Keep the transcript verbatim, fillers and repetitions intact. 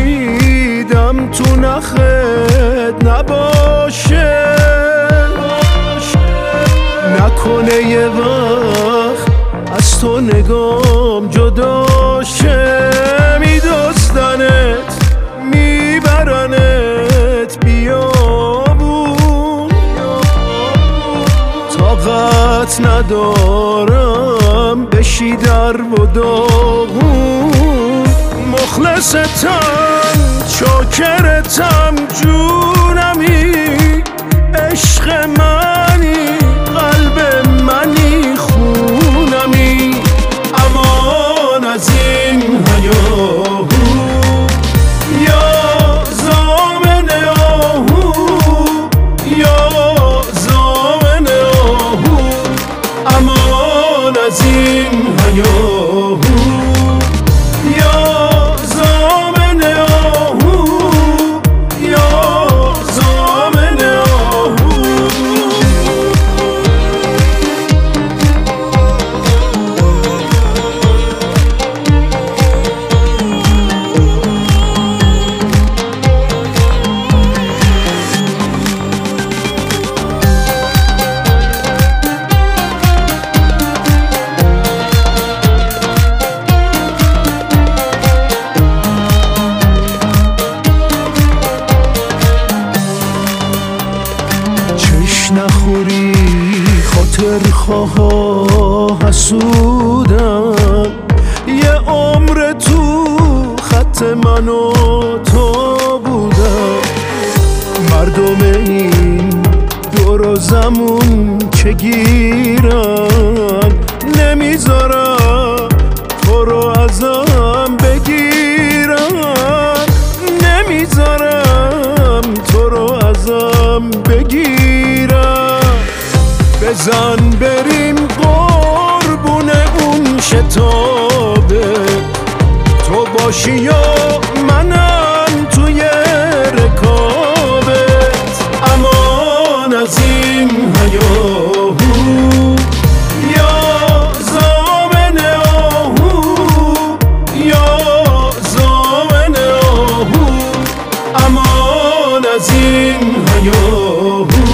امیدم تو نخت نباشه، نکنه یه وقت از تو نگام جدا شه. میدزدنت میبرنت بیابون، طاقت ندارم بشی در و داغون. مخلصتم شاکرتم جونمی، عشق منی قلب منی خونمی. امان از این هیاهو یا زامن آهو، یا زامن آهو. امان از این هیاهو یا زامن آهو، یا زامن آهو. نخوری خاطر خواه حسودم، یه عمر تو خط من و تو بودم. مردم این دور و زمون که گیرن، نمیذارم تو رو ازم بگیرن، نمیذارم تو رو ازم بگیرن. بزن بریم قربون اون شتابه، تو باشی یا منم توی رکابت. امان از این هیاهو یا زامن آهو، یا زامن آهو. امان از این هیاهو